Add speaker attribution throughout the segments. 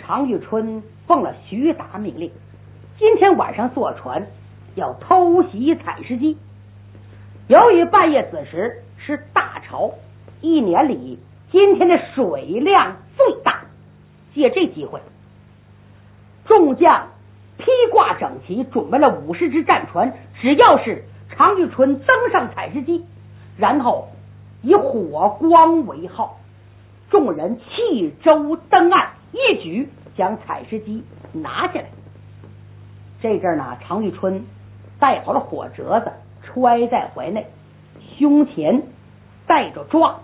Speaker 1: 常遇春奉了徐达命令，今天晚上坐船要偷袭采石矶。由于半夜子时是大潮，一年里今天的水量最大，借这机会，众将披挂整齐，准备了50只战船，只要是常遇春登上采石矶，然后以火光为号，众人弃舟登岸，一举将采石矶拿下来。这阵呢，常遇春带好了火折子，揣在怀内，胸前带着桩。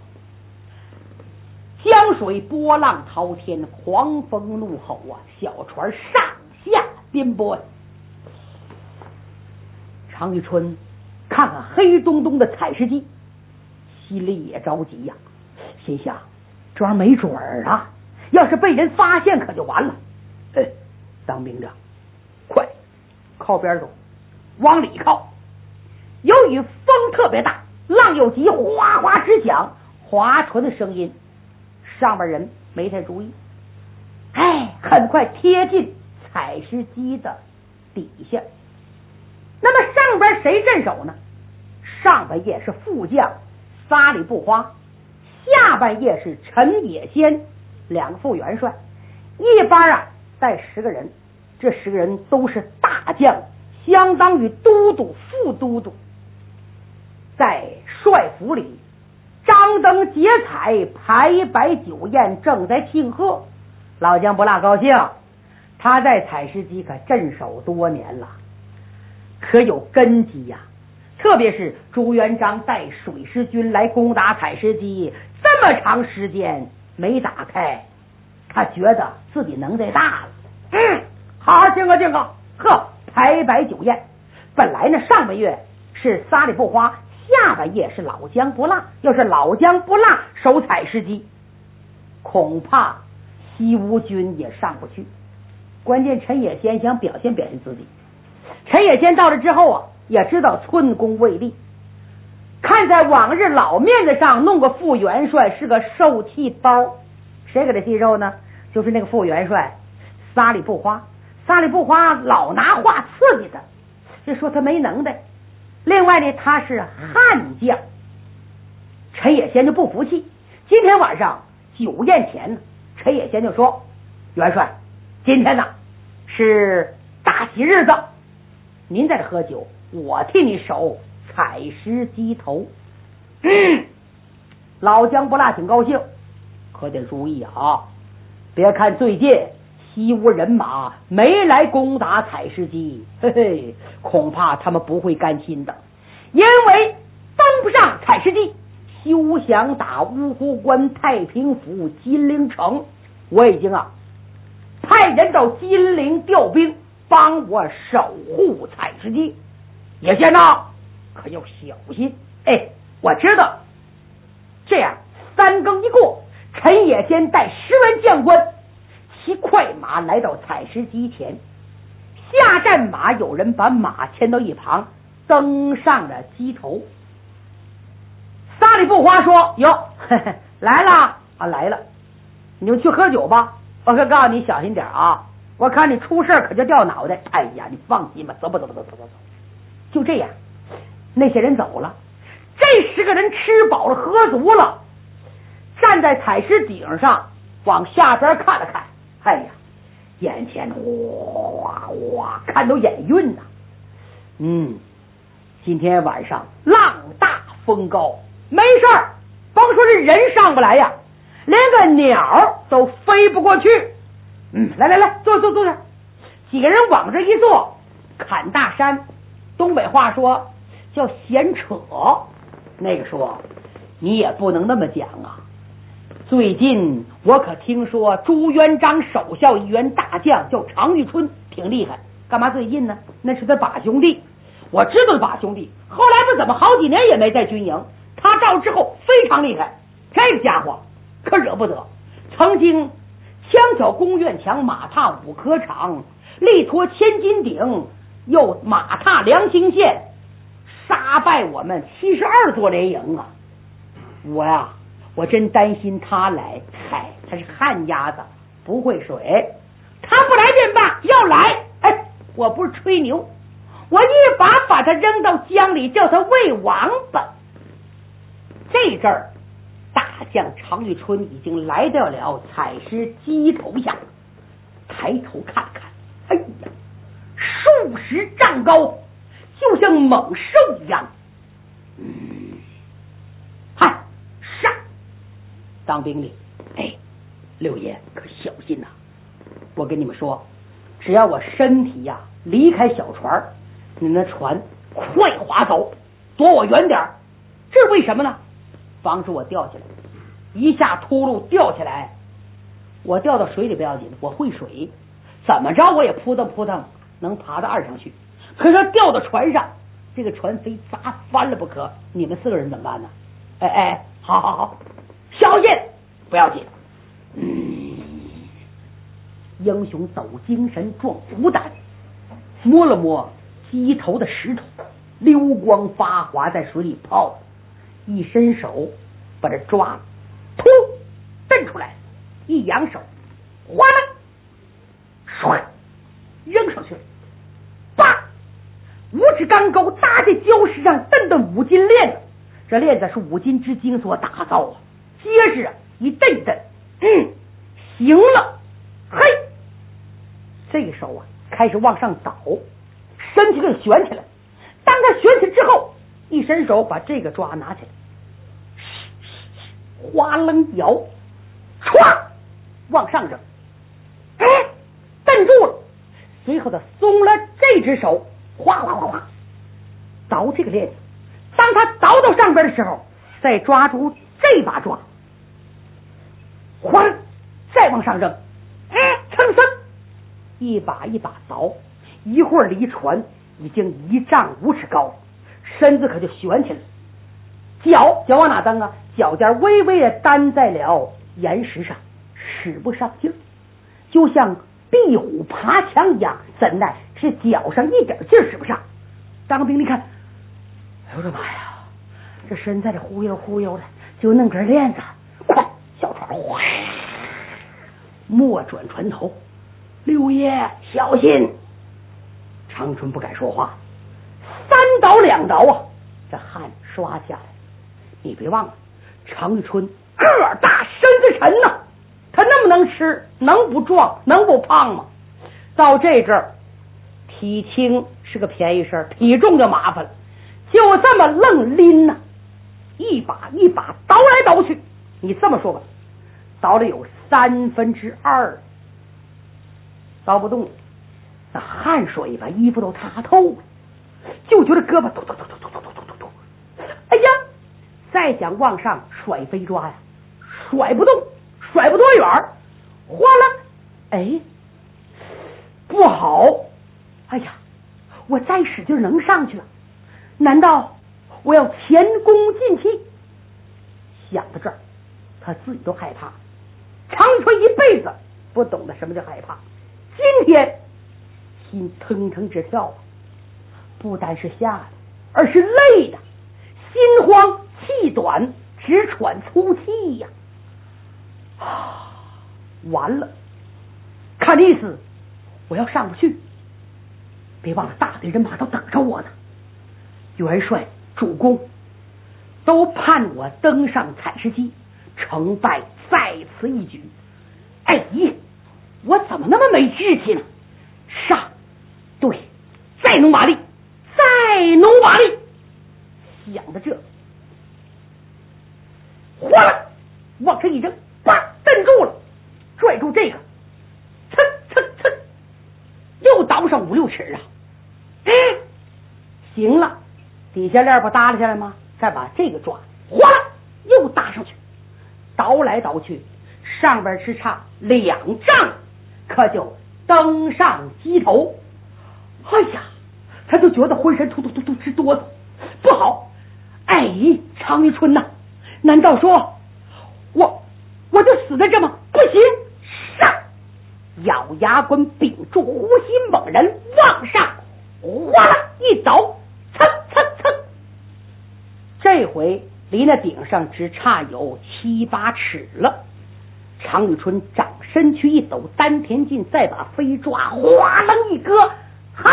Speaker 1: 江水波浪滔天，狂风怒吼啊，小船上下颠簸。常遇春看看黑洞洞的采石矶，心里也着急呀，心想这玩意没准儿啊，要是被人发现可就完了。当兵的快靠边走，往里靠。由于风特别大，浪又急，哗哗直响，划船的声音，上边人没太注意。很快贴近采石矶的底下。那么上边谁镇守呢？上半夜是副将撒里不花，下半夜是陈野先2个副元帅，一班啊带10个人，这10个人都是大将，相当于都督、副都督。在帅府里张灯结彩，排摆酒宴，正在庆贺。老姜不大高兴，他在采石矶可镇守多年了，可有根基呀。特别是朱元璋带水师军来攻打采石矶，这么长时间没打开，他觉得自己能耐大了。好好庆贺庆贺，排摆酒宴。本来呢，上半月是撒里不花，下半夜是老姜不辣。要是老姜不辣守采石矶，恐怕西吴军也上不去。关键陈野先想表现表现自己。陈野先到了之后啊，也知道寸功未立，看在往日老面子上弄个副元帅是个受气包。谁给他记肉呢？就是那个副元帅撒里不花。撒里不花老拿话刺激他，就说他没能耐。另外呢，他是悍将。陈野先就不服气。今天晚上酒宴前呢，陈野先就说：元帅，今天呢是大喜日子，您在这喝酒，我替你守采石矶头。老姜不辣挺高兴，可得注意啊，别看最近西吴人马没来攻打采石矶，恐怕他们不会甘心的，因为登不上采石矶，休想打乌湖关、太平府、金陵城。我已经派人到金陵调兵，帮我守护采石矶。野先可要小心。我知道。这样3更一过，陈野先带10员将官骑快马来到采石矶前，下战马，有人把马牵到一旁，登上了矶头。撒里不花说：哟，来了来了，你就去喝酒吧，我可告诉你小心点啊，我看你出事可就掉脑袋。哎呀，你放心吧，走。就这样，那些人走了，这10个人吃饱了喝足了，站在采石顶上往下边看了看，眼前哇看到眼晕呐。今天晚上浪大风高，没事儿，甭说是人上不来呀，连个鸟都飞不过去。来，坐。几个人往这一坐，侃大山，东北话说叫闲扯。那个说你也不能那么讲啊，最近我可听说朱元璋手下一员大将叫常遇春，挺厉害。干嘛最近呢？那是他把兄弟，我知道把兄弟，后来不怎么好几年也没在军营。他到之后非常厉害，这家伙可惹不得，曾经枪挑宫院墙，马踏五科场，力托千斤顶，又马踏梁兴县，杀败我们72座连营啊！我真担心他来。他是旱鸭子，不会水。 要来，哎，我不是吹牛，我一把他扔到江里，叫他喂王八。这阵儿，大将常遇春已经来到了采石矶头下，抬头看了看，哎呀，数十丈高，就像猛兽一样。嗨，上！当兵的，哎，六爷可小心呐！我跟你们说，只要我身体呀离开小船，你那船快划走，躲我远点。这是为什么呢？防止我掉下来，一下秃噜掉下来，我掉到水里不要紧，我会水，怎么着我也扑腾扑腾能爬到岸上去。可是掉到船上，这个船非砸翻了不可，你们4个人怎么办呢？哎哎，好，小心，不要紧。英雄抖精神壮虎胆，摸了摸鸡头的石头，溜光发滑在水里泡，一伸手把这抓了，突蹬出来，一扬手，哗啦，唰，扔上去了，叭，5指钢钩搭在礁石上，蹬的5斤链子，这链子是5斤之精所打造啊，结实啊，一蹬蹬，行了，嘿，这个手啊开始往上倒，身体给悬起来。当他悬起之后，一伸手把这个抓拿起来，哗楞摇，唰往上扔，哎，蹬住了。随后他松了这只手，哗哗哗哗倒这个链子。当他倒到上边的时候，再抓住这把抓，哗，再往上扔，哎，蹭蹭，一把一把倒，一会儿离船已经1丈5尺高，身子可就悬起来，脚往哪蹬啊？脚尖微微的担在了岩石上，使不上劲，就像壁虎爬墙一样，怎奈是脚上一点劲使不上。当兵的看，哎呦我的妈呀，这身在这忽悠忽悠的，就弄根链子，快，小船哗，莫转船头，六爷小心。长春不敢说话，3倒2倒啊，这汗刷下来。你别忘了，常遇春个大身子沉呐，他那么能吃，能不壮，能不胖吗？到这阵儿，体轻是个便宜事儿，体重就麻烦了，就这么愣拎呐，一把一把倒来倒去。你这么说吧，倒了有2/3，倒不动了，那汗水把衣服都擦透了，就觉得胳膊突，哎呀，再想往上甩飞抓呀，甩不动，甩不多远，哗啦，哎，不好，哎呀，我再使劲能上去了，难道我要前功尽弃？想到这儿，他自己都害怕。常遇春一辈子不懂得什么叫害怕，今天心腾腾直跳，不单是吓的，而是累的，心慌气短，直喘粗气呀！完了，看意思我要上不去。别忘了，大队人马都等着我呢，元帅、主公都盼我登上采石矶，成败在此一举。哎呀，我怎么那么没志气呢？上，对，再努把力，再努把力。想着这，哗啦，往上一扔，啪，蹬住了，拽住这个，蹭蹭蹭，又倒上5、6尺啊！哎，行了，底下链不耷拉下来吗？再把这个抓，哗啦，又搭上去，倒来倒去，上边是差2丈，可就登上矶头。哎呀，他就觉得浑身突突突突直哆嗦，不好！哎，常遇春呐，难道说我就死在这吗？不行，上！咬牙关，屏住呼吸，猛然往上，哗啦一倒，蹭蹭蹭，这回离那顶上只差有7、8尺了。常遇春掌身躯一抖，丹田劲，再把飞抓哗楞一割，嗨，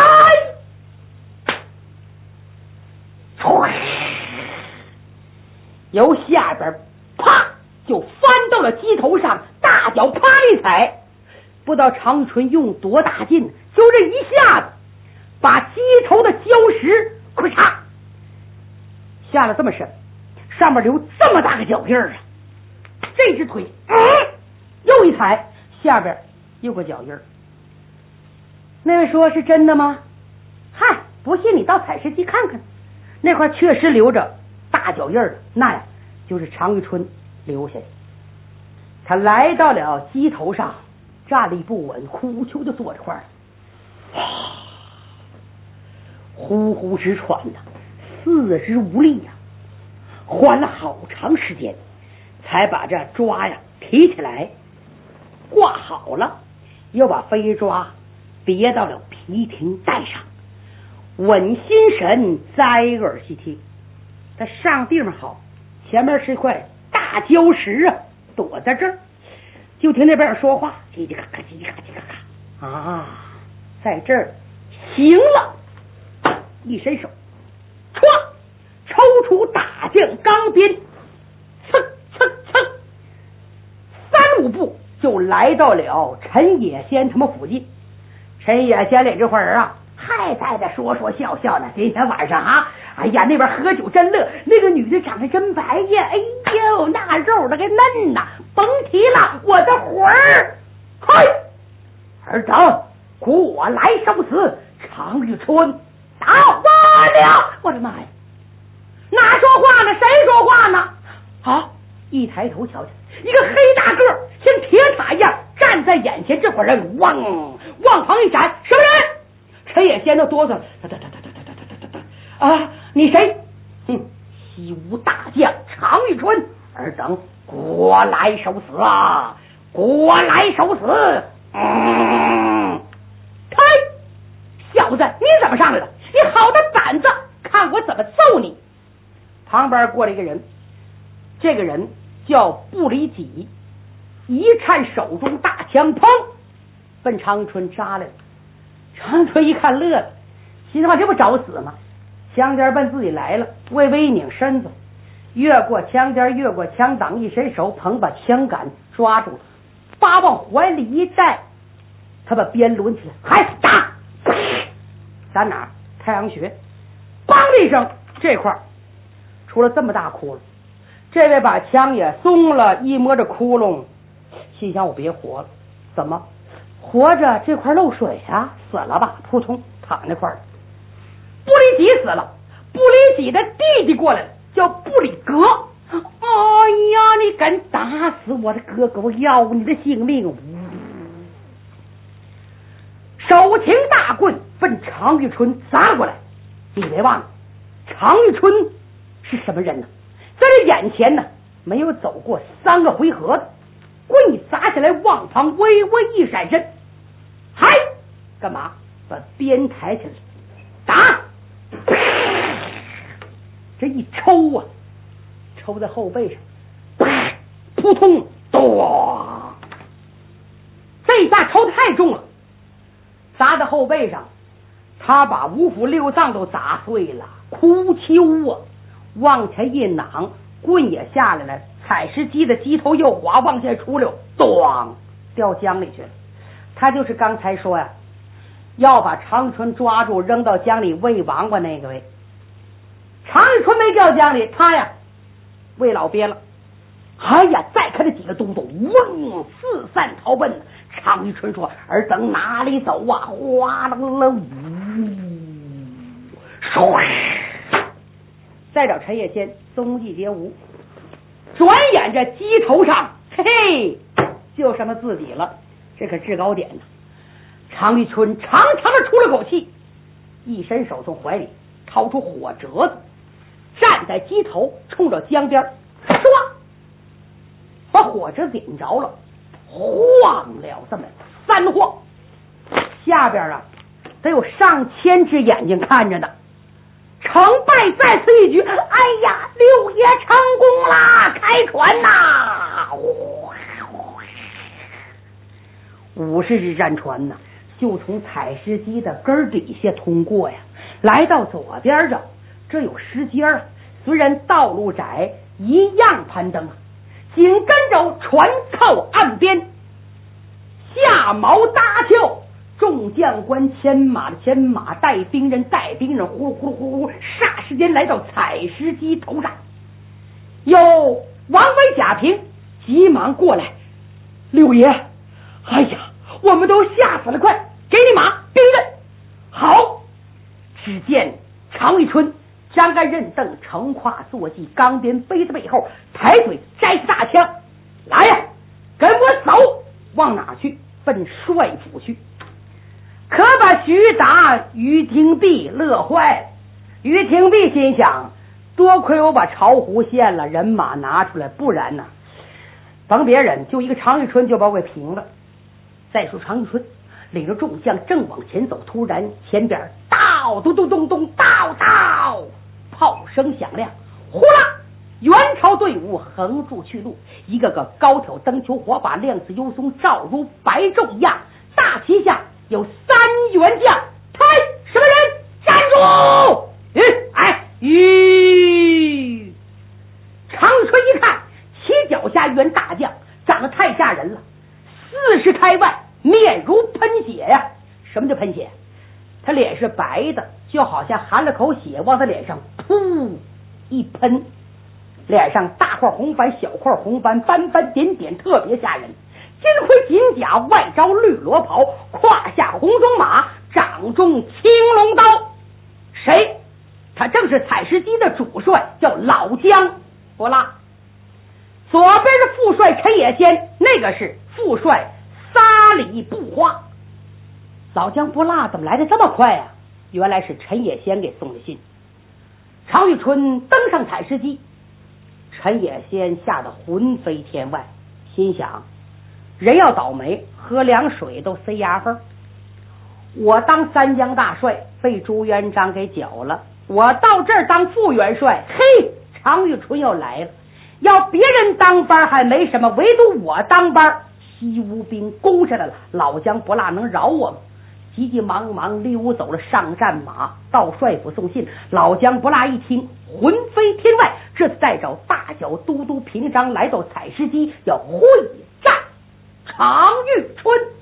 Speaker 1: 由下边啪就翻到了鸡头上，大脚啪一踩，不知道长春用多大劲，就这一下子把鸡头的礁石咔嚓下了这么深，上面留这么大个脚印啊！这只腿又一踩，下边有个脚印。那人说是真的吗？嗨，不信你到采石机看看，那块确实留着大脚印的，那呀就是常玉春留下的。他来到了鸡头上，站立不稳，呼求的坐这块儿，呼呼直喘呐，四肢无力呀，缓了好长时间，才把这抓呀提起来，挂好了，又把飞抓别到了皮停带上，稳心神，摘耳细听。他上地方好，前面是一块大礁石啊，躲在这儿，就听那边说话，叽叽咔咔，叽叽咔叽咔咔啊，在这儿行了，一伸手，歘，抽出大将钢鞭，蹭蹭蹭，3-5步就来到了陈野仙他们附近。陈野仙这会儿啊，还在这说说笑笑呢。今天晚上啊，哎呀，那边喝酒真乐，那个女的长得真白呀，哎呦，那肉那个嫩呐，甭提了，我的魂儿，嘿，尔等苦我来受死，常玉春到了！我的妈呀，哪说话呢？谁说话呢？好，一抬头瞧瞧，一个黑大个像铁塔一样站在眼前，这伙人往旁一闪，什么人？陈野仙都哆嗦了，啊，你谁？西吴大将常玉春，尔等国来受死啊！国来受死！开，小子，你怎么上来了？你好的胆子，看我怎么揍你！旁边过来一个人，这个人叫不离己，一颤手中大枪，砰，奔常春扎来了。常春一看乐了，心话这不找死吗？枪尖奔自己来了，微微一拧身子，越过枪尖，越过枪挡，一伸手捧把枪杆抓住了，把往怀里一带，他把鞭抡起来，还打，打哪？太阳穴，梆的一声，这块出了这么大窟窿。这位把枪也松了，一摸着窟窿，心想我别活了，怎么活着这块漏水啊？死了吧，扑通躺那块儿。不离己死了，不离己的弟弟过来了，叫不离格。哎呀，你敢打死我的哥哥，我要你的性命！手擎大棍奔常玉春砸过来。你别忘了，常玉春是什么人呢？在这眼前呢，没有走过3个回合的，棍一砸下来，往旁微微一闪身，嗨，干嘛？把鞭抬起来，打！这一抽啊，抽在后背上，扑通，咚！这一下抽太重了，砸在后背上，他把5腑6脏都砸碎了，哭秋啊！往前一攮，棍也下来了，采石机的机头又滑，往下出溜，咚，掉江里去了。他就是刚才说呀，要把常春抓住扔到江里喂王八那个位。常玉春没掉江里，他呀喂老鳖了。哎呀，再看这几个东东，嗡，四散逃奔。常玉春说：“尔等哪里走啊？”哗啦啦，呜，唰！再找陈野仙，踪迹皆无。转眼这鸡头上，嘿嘿，就剩他自己了。这可制高点呢。常玉春长长的出了口气，一伸手从怀里掏出火折子，站在鸡头，冲着江边，唰，把火折子点着了，晃了这么3晃，下边啊得有上千只眼睛看着呢。成败在此一举。哎呀，六爷成功啦！开船呐！ 50日战船呢，就从采石矶的根底下通过呀，来到左边这，这有石阶啊，虽然道路窄，一样攀登啊。紧跟着船靠岸边，下锚搭桥，众将官牵马的牵马，带兵人带兵人，呼噜呼噜呼噜，霎时间来到采石矶头上。有王维、贾平急忙过来，六爷，哎呀，我们都吓死了，快给你马兵刃。好，只见常遇春张开刃凳，乘胯坐骑，钢鞭背在背后，抬腿摘起大枪，来呀，跟我走！往哪去？奔帅府去。可把徐达、于廷弼乐坏了。于廷弼心想，多亏我把巢湖献了，人马拿出来，不然呢，甭别人，就一个常遇春就把我给平了。再说常遇春领着众将正往前走，突然前边到咚咚咚咚到到，炮声响亮，呼啦，元朝队伍横住去路，一个个高挑登裘，火把亮似幽松，照如白昼一样。大旗下有3员将，开什么人？站住！常遇春一看，旗脚下一员大将，长得太吓人了，40开外，面如喷血呀！什么叫喷血？他脸是白的，就好像含了口血往他脸上噗一喷，脸上大块红斑小块红斑，斑斑点点，特别吓人。金盔锦甲，外着绿罗袍，胯下红鬃马，掌中青龙刀。谁？他正是采石矶的主帅，叫老姜不辣。左边是副帅陈野先，那个是副帅沙里布花。老姜不辣怎么来的这么快啊？原来是陈野先给送的信。常遇春登上采石矶，陈野先吓得魂飞天外，心想人要倒霉，喝凉水都塞牙缝。我当三江大帅被朱元璋给剿了，我到这儿当副元帅，嘿，常遇春又来了。要别人当班还没什么，唯独我当班，西吴兵攻下来了，老姜不辣能饶我吗？急急忙忙溜走了上战马，到帅府送信。老姜不辣一听，魂飞天外，这次带着大脚都督平章来到采石矶，要会战常遇春。